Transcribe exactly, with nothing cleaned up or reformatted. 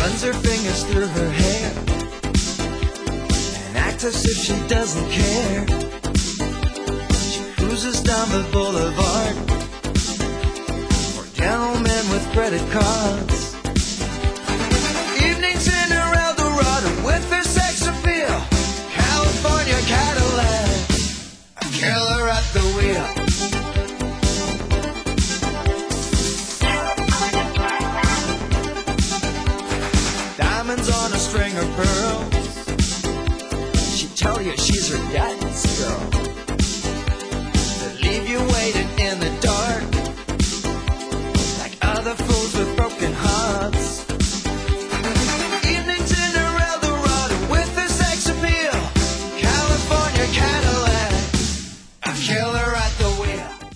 runs her fingers through her hair and acts as if she doesn't care. She cruises down the boulevard for gentlemen with credit cards. Evenings in her Eldorado with her sex appeal, California Cadillac, a killer at the wheel. Diamonds on a string of pearls, she'd tell you she's her daddy.